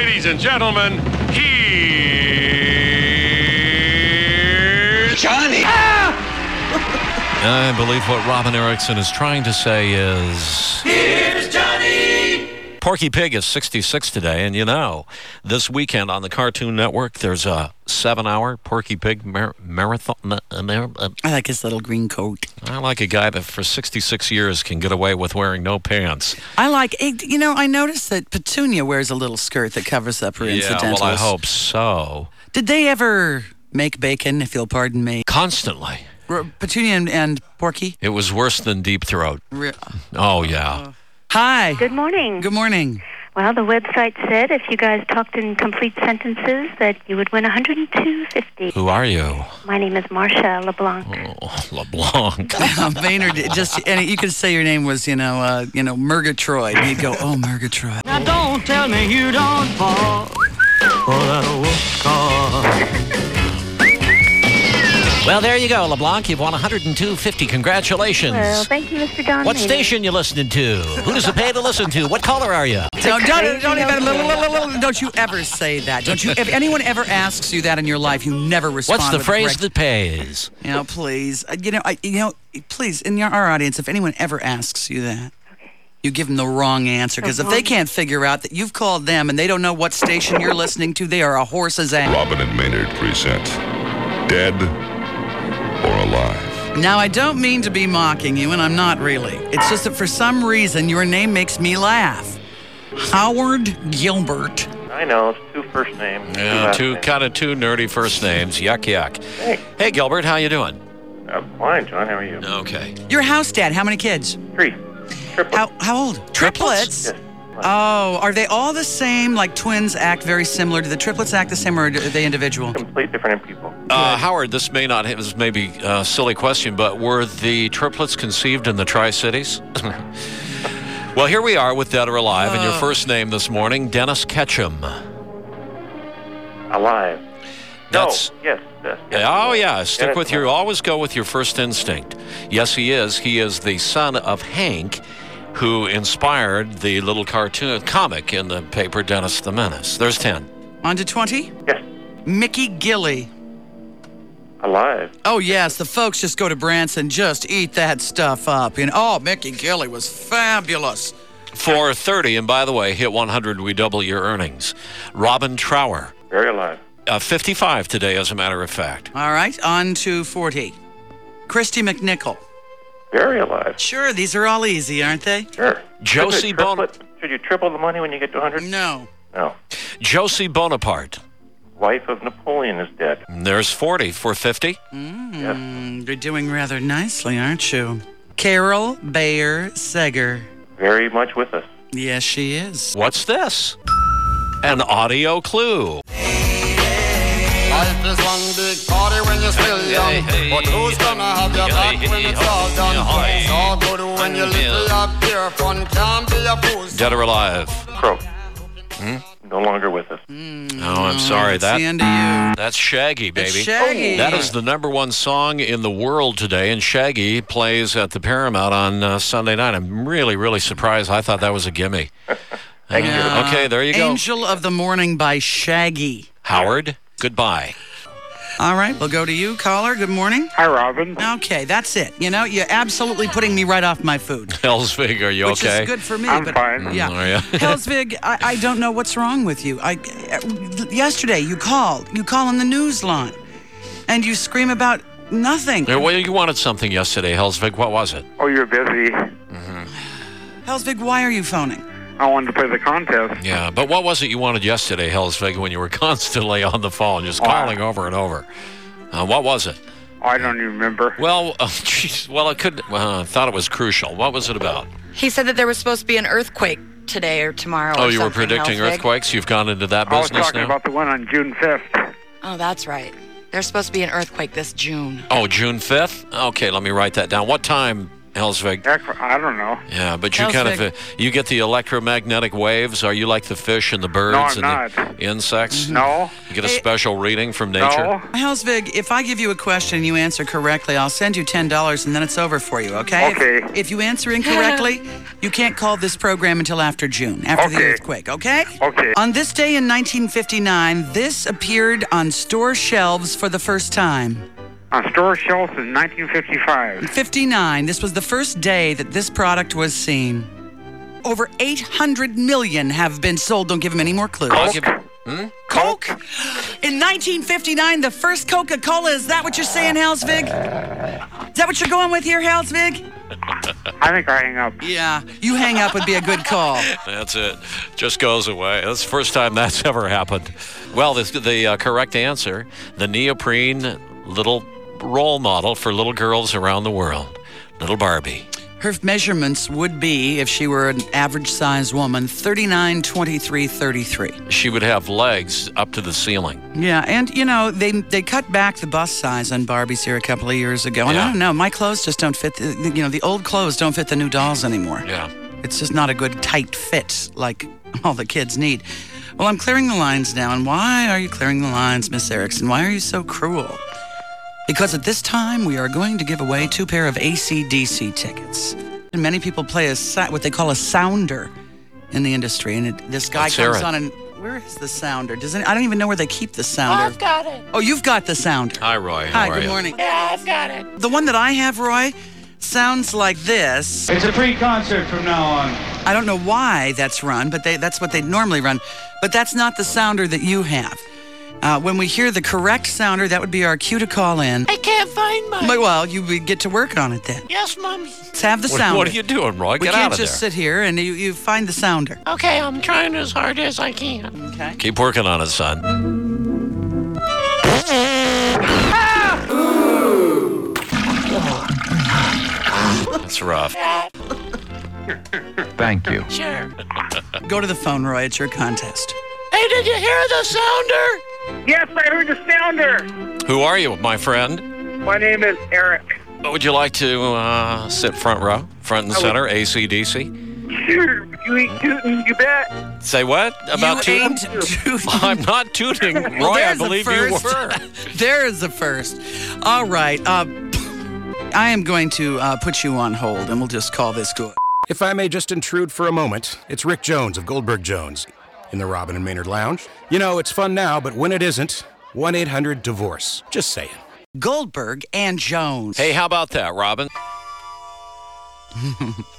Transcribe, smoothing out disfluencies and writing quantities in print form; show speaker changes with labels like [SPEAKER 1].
[SPEAKER 1] Ladies and gentlemen, here's Johnny.
[SPEAKER 2] I believe what Robin Erickson is trying to say is...
[SPEAKER 1] Here's Johnny.
[SPEAKER 2] Porky Pig is 66 today, and you know, this weekend on the Cartoon Network, there's a 7-hour Porky Pig marathon.
[SPEAKER 3] I like his little green coat.
[SPEAKER 2] I like a guy that for 66 years can get away with wearing no pants.
[SPEAKER 3] I like, I noticed that Petunia wears a little skirt that covers up her incidentals.
[SPEAKER 2] Yeah, well, I hope so.
[SPEAKER 3] Did they ever make bacon, if you'll pardon me?
[SPEAKER 2] Constantly.
[SPEAKER 3] Petunia and Porky?
[SPEAKER 2] It was worse than Deep Throat. Oh, yeah.
[SPEAKER 3] Hi.
[SPEAKER 4] Good morning.
[SPEAKER 3] Good morning.
[SPEAKER 4] Well, the website said if you guys talked in complete sentences that you would win $102.50.
[SPEAKER 2] Who are you?
[SPEAKER 4] My name is Marcia LeBlanc.
[SPEAKER 2] Oh, LeBlanc.
[SPEAKER 3] Maynard, and you could say your name was, Murgatroyd. And he'd go, oh, Murgatroyd.
[SPEAKER 5] Now don't tell me you don't fall for that old car.
[SPEAKER 2] Well, there you go, LeBlanc. You've won $102.50. Congratulations.
[SPEAKER 4] Well, thank you, Mr. Don.
[SPEAKER 2] What station you listening to? Who does it pay to listen to? What caller are you?
[SPEAKER 3] Don't you ever say that. Don't you? If anyone ever asks you that in your life, you never respond.
[SPEAKER 2] What's the
[SPEAKER 3] with
[SPEAKER 2] phrase
[SPEAKER 3] correct,
[SPEAKER 2] that pays?
[SPEAKER 3] Please. Please, in our audience, if anyone ever asks you that, you give them the wrong answer. Because if they can't figure out that you've called them and they don't know what station you're listening to, they are a horse's ass.
[SPEAKER 6] Robin and Maynard present Dead or Alive.
[SPEAKER 3] Now, I don't mean to be mocking you, and I'm not really. It's just that for some reason, your name makes me laugh. Howard Gilbert.
[SPEAKER 7] I know, it's two first names.
[SPEAKER 2] Yeah, two nerdy first names. Yuck, yuck. Hey, Gilbert, how you doing?
[SPEAKER 7] Fine, John. How are you?
[SPEAKER 2] Okay.
[SPEAKER 3] Your house dad, how many kids?
[SPEAKER 7] 3. Triplets.
[SPEAKER 3] How old? Triplets?
[SPEAKER 7] Yes.
[SPEAKER 3] Oh, are they all the same? Like twins act very similar? Do the triplets act the same, or are they individual?
[SPEAKER 7] Complete different people.
[SPEAKER 2] Howard, this may be a silly question, but were the triplets conceived in the Tri-Cities? Well, here we are with Dead or Alive, and your first name this morning, Dennis Ketchum.
[SPEAKER 7] Alive.
[SPEAKER 2] That's,
[SPEAKER 7] no, yes.
[SPEAKER 2] Oh, yeah. Stick
[SPEAKER 7] Dennis
[SPEAKER 2] with your, always go with your first instinct. Yes, he is. He is the son of Hank, who inspired the little cartoon comic in the paper Dennis the Menace. There's 10.
[SPEAKER 3] On to 20?
[SPEAKER 7] Yes.
[SPEAKER 3] Mickey Gilley.
[SPEAKER 7] Alive.
[SPEAKER 3] Oh, yes. The folks just go to Branson, just eat that stuff up. Mickey Gilley was fabulous.
[SPEAKER 2] 430, and by the way, hit 100, we double your earnings. Robin Trower.
[SPEAKER 7] Very alive.
[SPEAKER 2] 55 today, as a matter of fact.
[SPEAKER 3] All right. On to 40. Christy McNichol.
[SPEAKER 7] Very alive.
[SPEAKER 3] Sure, these are all easy, aren't they?
[SPEAKER 7] Sure.
[SPEAKER 2] Josie Bonaparte.
[SPEAKER 7] Should you triple the money when you get to 100?
[SPEAKER 3] No.
[SPEAKER 7] No.
[SPEAKER 2] Josie Bonaparte.
[SPEAKER 7] Wife of Napoleon is dead.
[SPEAKER 2] There's 40 for 50.
[SPEAKER 7] Yes.
[SPEAKER 3] You're doing rather nicely, aren't you? Carol Bayer Seger.
[SPEAKER 7] Very much with us.
[SPEAKER 3] Yes, she is.
[SPEAKER 2] What's this? An audio clue.
[SPEAKER 8] Life is one big party when you're still young. But who's gonna have your back when it's all done? It's all good when you live up here. Fun can't be a fool.
[SPEAKER 2] Dead or alive?
[SPEAKER 7] Crow. No longer with us.
[SPEAKER 2] Oh, I'm sorry.
[SPEAKER 3] That's the end of you.
[SPEAKER 2] That's Shaggy, baby.
[SPEAKER 3] It's Shaggy.
[SPEAKER 2] That is the #1 song in the world today, and Shaggy plays at the Paramount on Sunday night. I'm really, really surprised. I thought that was a gimme.
[SPEAKER 7] Thank you.
[SPEAKER 2] Okay, there you go.
[SPEAKER 3] Angel of the Morning by Shaggy.
[SPEAKER 2] Howard, goodbye.
[SPEAKER 3] All right, we'll go to you, caller. Good morning.
[SPEAKER 7] Hi, Robin.
[SPEAKER 3] Okay, that's it. You're absolutely putting me right off my food.
[SPEAKER 2] Hellsvig, are you
[SPEAKER 3] Which
[SPEAKER 2] okay?
[SPEAKER 3] is good for me.
[SPEAKER 7] I'm
[SPEAKER 3] but,
[SPEAKER 7] fine.
[SPEAKER 3] Yeah.
[SPEAKER 2] Are you?
[SPEAKER 3] Hellsvig, I don't know what's wrong with you. Yesterday, you called. You call on the news line, and you scream about nothing.
[SPEAKER 2] Well, you wanted something yesterday, Hellsvig. What was it?
[SPEAKER 7] Oh, you're busy.
[SPEAKER 3] Hellsvig, why are you phoning?
[SPEAKER 7] I wanted to play the contest.
[SPEAKER 2] Yeah, but what was it you wanted yesterday, Hellsvig, when you were constantly on the phone, just calling over and over? What was it?
[SPEAKER 7] I don't even remember.
[SPEAKER 2] Well, geez, I thought it was crucial. What was it about?
[SPEAKER 9] He said that there was supposed to be an earthquake today or tomorrow.
[SPEAKER 2] Oh,
[SPEAKER 9] or
[SPEAKER 2] you were
[SPEAKER 9] something,
[SPEAKER 2] predicting
[SPEAKER 9] Hellsvig.
[SPEAKER 2] earthquakes? You've gone into that
[SPEAKER 7] I was
[SPEAKER 2] business
[SPEAKER 7] talking
[SPEAKER 2] now?
[SPEAKER 7] about the one on June 5th.
[SPEAKER 9] Oh, that's right. There's supposed to be an earthquake this June.
[SPEAKER 2] Oh, June 5th? Okay, let me write that down. What time Helsvig?
[SPEAKER 7] I don't know.
[SPEAKER 2] Yeah, but you kind of you get the electromagnetic waves. Are you like the fish and the birds
[SPEAKER 7] No, I'm
[SPEAKER 2] and the insects?
[SPEAKER 7] No.
[SPEAKER 2] You get a special reading from nature?
[SPEAKER 7] No.
[SPEAKER 3] Helsvig, if I give you a question and you answer correctly, I'll send you $10 and then it's over for you, okay?
[SPEAKER 7] Okay.
[SPEAKER 3] If you answer incorrectly, you can't call this program until after June, after the
[SPEAKER 7] Okay.
[SPEAKER 3] earthquake, okay?
[SPEAKER 7] Okay.
[SPEAKER 3] On this day in 1959, this appeared on store shelves for the first time.
[SPEAKER 7] On store shelves in 1955.
[SPEAKER 3] 59, this was the first day that this product was seen. Over 800 million have been sold. Don't give him any more clues.
[SPEAKER 2] I'll give-
[SPEAKER 3] Coke? In 1959, the first Coca-Cola. Is that what you're saying, Helsvig? Is that what you're going with here, Helsvig?
[SPEAKER 7] I think I hang up.
[SPEAKER 3] Yeah, you hang up would be a good call.
[SPEAKER 2] That's it. Just goes away. That's the first time that's ever happened. Well, the correct answer, the neoprene little role model for little girls around the world, little Barbie.
[SPEAKER 3] Her measurements would be, if she were an average-sized woman, 39, 23, 33.
[SPEAKER 2] She would have legs up to the ceiling.
[SPEAKER 3] Yeah, and, you know, they cut back the bust size on Barbies here a couple of years ago. And
[SPEAKER 2] Yeah.
[SPEAKER 3] I don't know, my clothes just don't fit, the old clothes don't fit the new dolls anymore.
[SPEAKER 2] Yeah.
[SPEAKER 3] It's just not a good, tight fit like all the kids need. Well, I'm clearing the lines now. And why are you clearing the lines, Miss Erickson? Why are you so cruel? Because at this time, we are going to give away 2 pair of AC/DC tickets. And many people play what they call a sounder in the industry. And this guy
[SPEAKER 2] Let's hear
[SPEAKER 3] comes
[SPEAKER 2] it.
[SPEAKER 3] on and, where is the sounder? I don't even know where they keep the sounder.
[SPEAKER 10] I've got it.
[SPEAKER 3] Oh, you've got the sounder.
[SPEAKER 2] Hi, Roy. How
[SPEAKER 3] Hi,
[SPEAKER 2] are
[SPEAKER 3] good
[SPEAKER 2] you?
[SPEAKER 3] morning.
[SPEAKER 10] Yeah, I've got it.
[SPEAKER 3] The one that I have, Roy, sounds like this.
[SPEAKER 5] It's a free concert from now on.
[SPEAKER 3] I don't know why that's run, but that's what they normally run. But that's not the sounder that you have. When we hear the correct sounder, that would be our cue to call in.
[SPEAKER 10] I can't find mine.
[SPEAKER 3] Well, you get to work on it then.
[SPEAKER 10] Yes, Mommy.
[SPEAKER 3] Let's have the sounder.
[SPEAKER 2] What are you doing, Roy?
[SPEAKER 3] We
[SPEAKER 2] Get
[SPEAKER 3] can't
[SPEAKER 2] out of
[SPEAKER 3] just
[SPEAKER 2] there.
[SPEAKER 3] sit here and you find the sounder.
[SPEAKER 10] Okay, I'm trying as hard as I can.
[SPEAKER 3] Okay.
[SPEAKER 2] Keep working on it, son. That's rough.
[SPEAKER 6] Thank you.
[SPEAKER 10] Sure.
[SPEAKER 3] Go to the phone, Roy. It's your contest.
[SPEAKER 10] Hey, did you hear the sounder?
[SPEAKER 7] Yes, I heard the sounder.
[SPEAKER 2] Who are you, my friend?
[SPEAKER 7] My name is Eric.
[SPEAKER 2] Would you like to sit front row, front and center, AC/DC?
[SPEAKER 7] Sure, you ain't tootin', you bet.
[SPEAKER 2] Say what? About
[SPEAKER 3] you
[SPEAKER 2] tooting?
[SPEAKER 3] ain't tooting.
[SPEAKER 2] I'm not tooting. Roy,
[SPEAKER 3] Well,
[SPEAKER 2] I
[SPEAKER 3] there's a
[SPEAKER 2] believe you
[SPEAKER 3] first.
[SPEAKER 2] were.
[SPEAKER 3] There is a first. All right. I am going to put you on hold, and we'll just call this good.
[SPEAKER 11] If I may just intrude for a moment, it's Rick Jones of Goldberg Jones in the Robin and Maynard Lounge. You know, it's fun now, but when it isn't, 1-800-DIVORCE. Just saying.
[SPEAKER 3] Goldberg and Jones.
[SPEAKER 2] Hey, how about that, Robin?